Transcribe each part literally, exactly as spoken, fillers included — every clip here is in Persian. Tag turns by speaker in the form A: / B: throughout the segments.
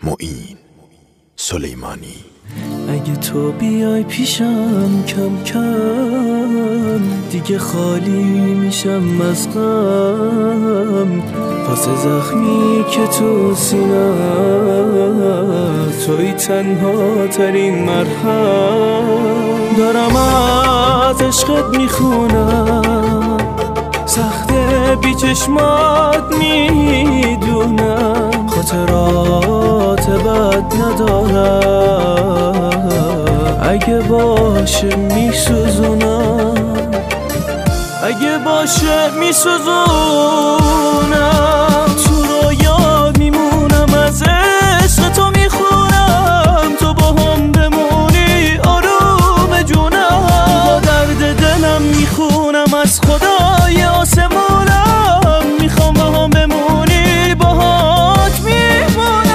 A: معین سلیمانی.
B: اگه تو بیای پیشم کم کم دیگه خالی میشم از غم، واسه زخمی که تو سینم توی تنها ترین مرهم. دارم از عشقت میخونم، سخته بی چشمات میدونم، خاطرات بد ندارم، اگه باشه میسوزونم، اگه باشه میسوزونم. تو رویا میمونم، از عشق تو میخونم، تو با هم بمونی آروم جونم. با درد دلم میخونم، از خدای آسمونم میخوام با هم بمونی، با هات میمونم.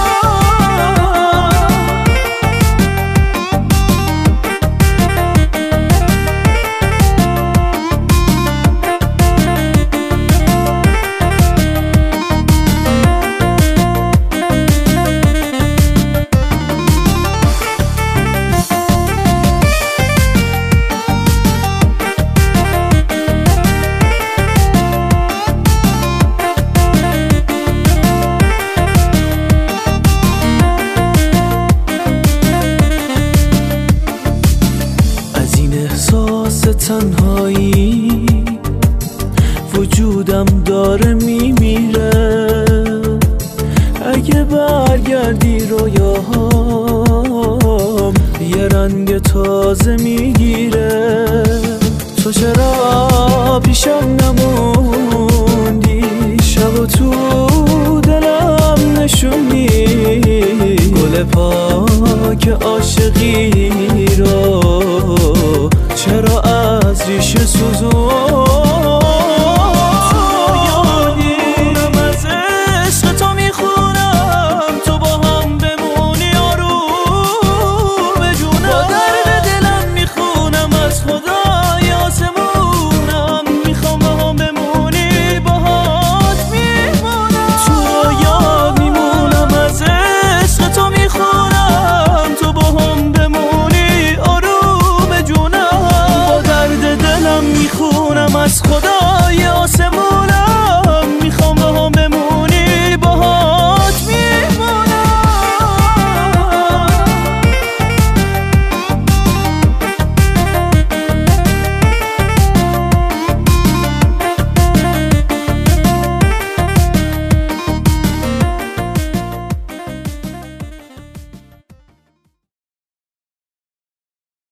B: تنهایی وجودم داره میمیره، اگه برگردی رویاهام یه رنگ تازه میگیره. تو چرا پیشم نموندی، شب و تو دلم نشوندی، گل پاک عاشقی رو چرا از ریشه سوزون